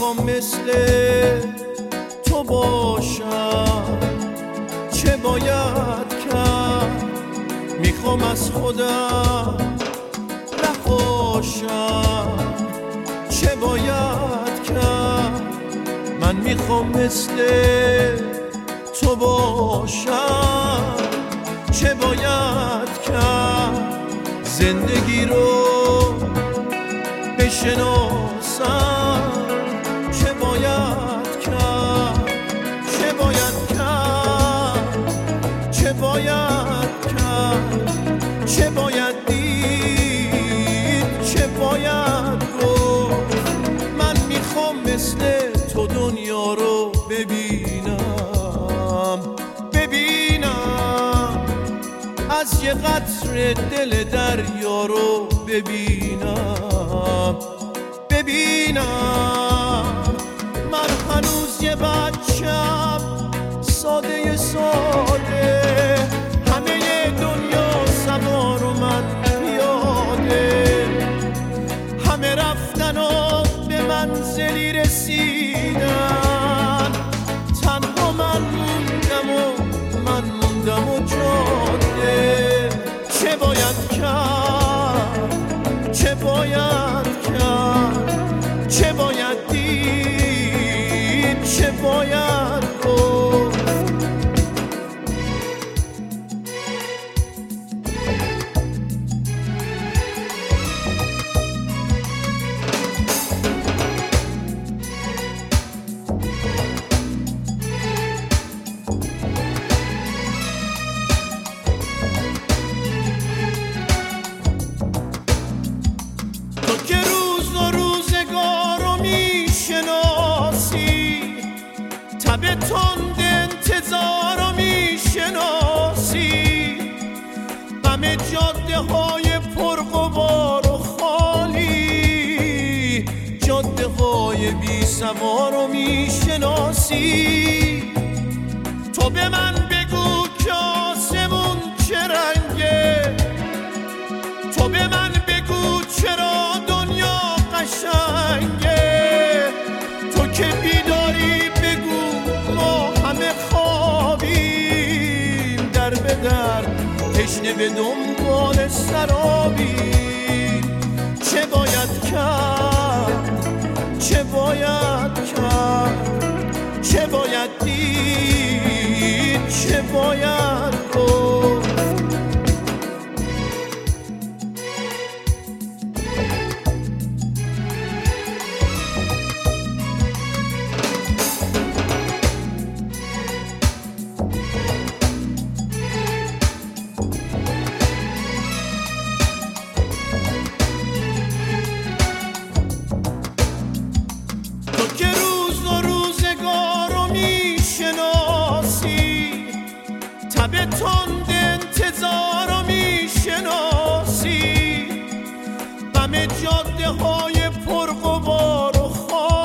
میخوام مثل تو باشم، چه باید کرد؟ میخوام از خودم نخواشم، چه باید کرد؟ من میخوام مثل تو باشم، چه باید کرد؟ زندگی رو بشناسم، چه باید کرد؟ چه باید کرد؟ چه باید کرد؟ چه باید دید؟ چه باید گفت؟ من میخوام مثل تو دنیا رو ببینم، از یه قطره دل دریا رو ببینم. من هنوز یه بچم، ساده همه دنیا سوار و من پیاده، همه رفتن و به منزلی رسیدن، تنها من موندم و جاده. چه باید کرد؟ چه باید کرد؟ چه باید دید؟ چه باید گفت؟ به تند انتظار رو میشناسی، غم جاده های پرغبار و خالی، جاده های بی سوار رو میشناسی. تو به من بگو که آسمون چه رنگه، تو به من بگو چرا دنیا قشنگه، تو که بیداری تشنه به دنبال سرابی. چه باید کرد؟ چه باید کرد؟ چه باید دید؟ چه باید گفت؟ به تند انتظار رو میشناسی، غم جاده های پرغبار و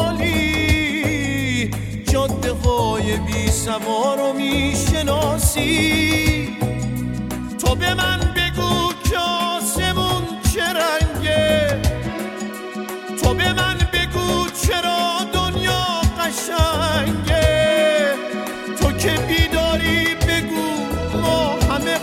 خالی، جاده های بی سوار رو میشناسی. تو به من بگو که آسمون چه رنگه، تو به من بگو چرا دنیا قشنگه، تو که بیداری بگو همه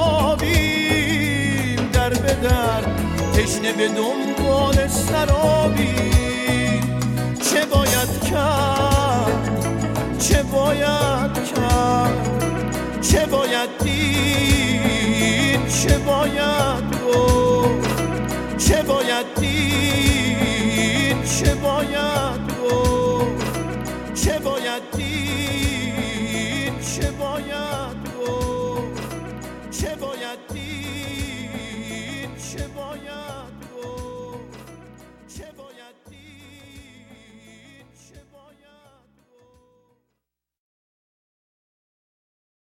خوابیم در به در، تشنه به دنبال سرابی. چه باید کرد؟ چه باید کرد؟ چه باید دید؟ چه باید گفت؟ چه باید دید؟ چه باید